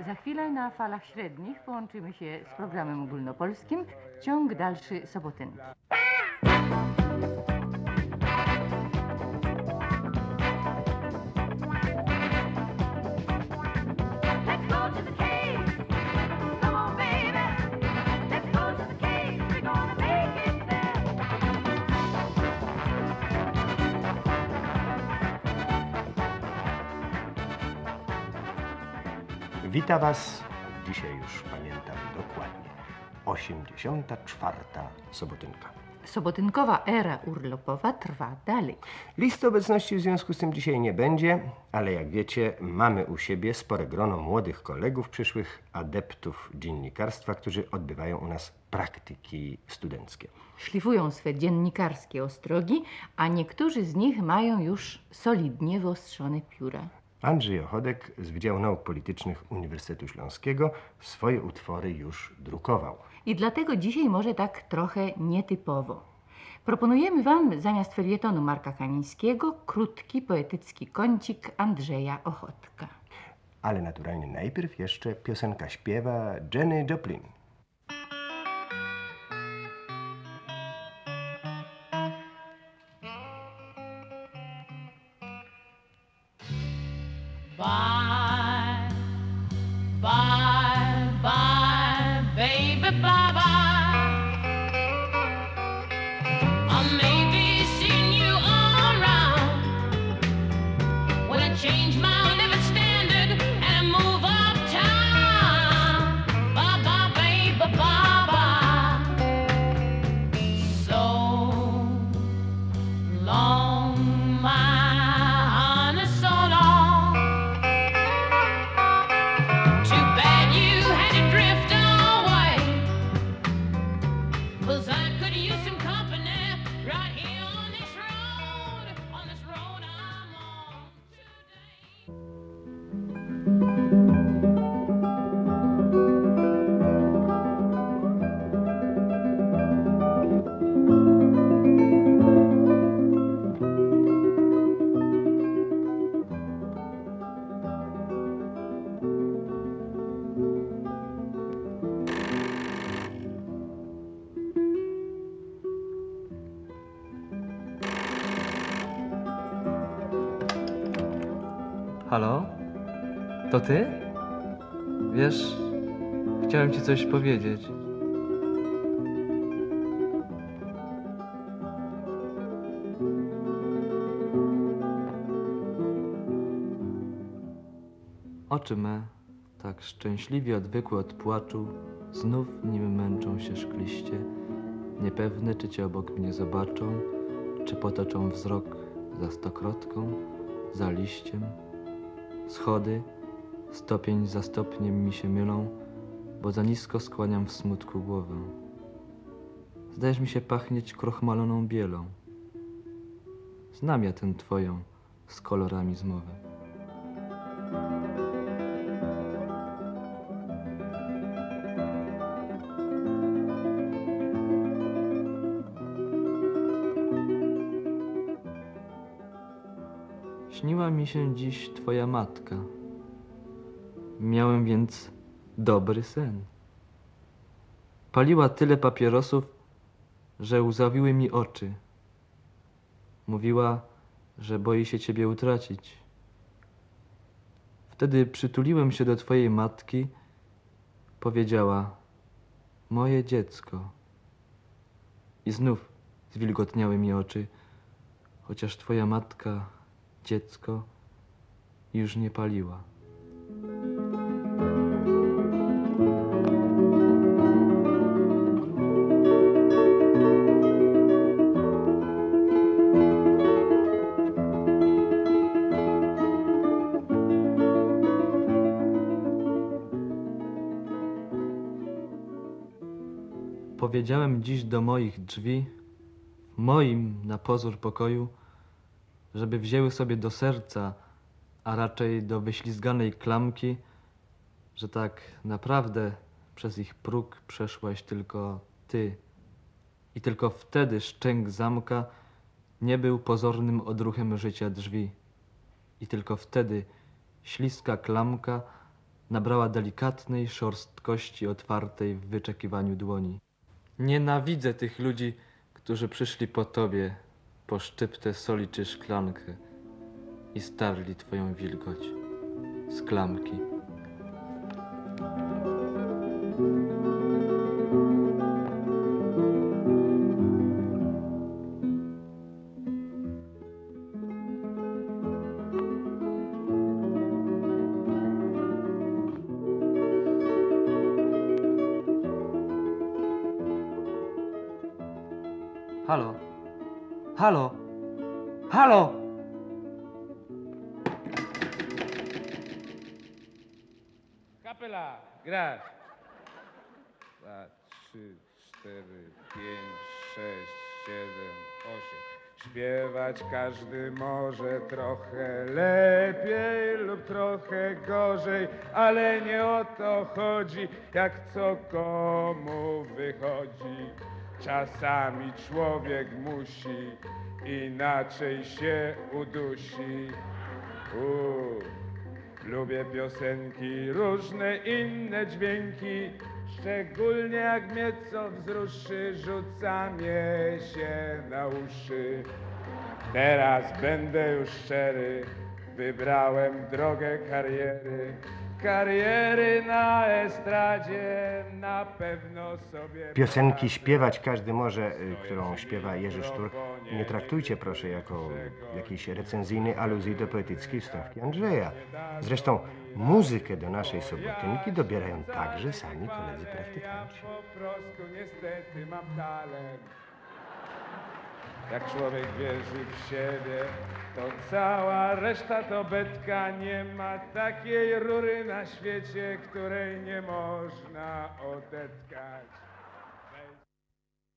Za chwilę na falach średnich połączymy się z programem ogólnopolskim. Ciąg dalszy Sobotynki. Wita Was, dzisiaj już pamiętam dokładnie, 84. Sobotynka. Sobotynkowa era urlopowa trwa dalej. Listy obecności w związku z tym dzisiaj nie będzie, ale jak wiecie, mamy u siebie spore grono młodych kolegów, przyszłych adeptów dziennikarstwa, którzy odbywają u nas praktyki studenckie. Szlifują swe dziennikarskie ostrogi, a niektórzy z nich mają już solidnie wyostrzone pióra. Andrzej Ochodek z Wydziału Nauk Politycznych Uniwersytetu Śląskiego swoje utwory już drukował. I dlatego dzisiaj może tak trochę nietypowo. Proponujemy Wam zamiast felietonu Marka Kamińskiego krótki, poetycki kącik Andrzeja Ochodka. Ale naturalnie najpierw jeszcze piosenka śpiewa Jenny Joplin. Bye, bye, bye, baby, bye, bye. I may be seeing you all around when I change my living standard and move uptown. Bye, bye, baby, bye, bye. So long, my honey, so long. Halo? To ty? Wiesz, chciałem ci coś powiedzieć. Oczy me, tak szczęśliwie odwykłe od płaczu, znów nim męczą się szkliście, niepewne, czy cię obok mnie zobaczą, czy potoczą wzrok za stokrotką, za liściem. Schody, stopień za stopniem mi się mylą, bo za nisko skłaniam w smutku głowę. Zdajesz mi się pachnieć krochmaloną bielą. Znam ja tę twoją z kolorami zmowę. Śniła mi się dziś twoja matka. Miałem więc dobry sen. Paliła tyle papierosów, że łzawiły mi oczy. Mówiła, że boi się ciebie utracić. Wtedy przytuliłem się do twojej matki. Powiedziała: moje dziecko. I znów zwilgotniały mi oczy, chociaż twoja matka, dziecko, już nie paliła. Powiedziałem dziś do moich drzwi, w moim na pozór pokoju, żeby wzięły sobie do serca, a raczej do wyślizganej klamki, że tak naprawdę przez ich próg przeszłaś tylko ty. I tylko wtedy szczęk zamka nie był pozornym odruchem życia drzwi. I tylko wtedy śliska klamka nabrała delikatnej szorstkości otwartej w wyczekiwaniu dłoni. Nienawidzę tych ludzi, którzy przyszli po tobie, po szczyptę soli czy szklankę i starli twoją wilgoć z klamki. Halo? Halo? Halo? Kapela, grać. 2, 3, 4, 5, 6, 7, 8. Śpiewać każdy może trochę lepiej lub trochę gorzej, ale nie o to chodzi, jak co komu wychodzi. Czasami człowiek musi, inaczej się udusi. Lubię piosenki, różne inne dźwięki, szczególnie jak mnie co wzruszy, rzuca mnie się na uszy. Teraz będę już szczery, wybrałem drogę kariery. Kariery na estradzie na pewno sobie... Piosenki śpiewać każdy może, którą śpiewa Jerzy Sztur, nie traktujcie proszę jako jakiejś recenzyjnej aluzji do poetyckiej wstawki Andrzeja. Zresztą muzykę do naszej sobotynki dobierają także sami koledzy praktykanci. Po prostu niestety mam talent. Jak człowiek wierzy w siebie, to cała reszta to betka. Nie ma takiej rury na świecie, której nie można odetkać.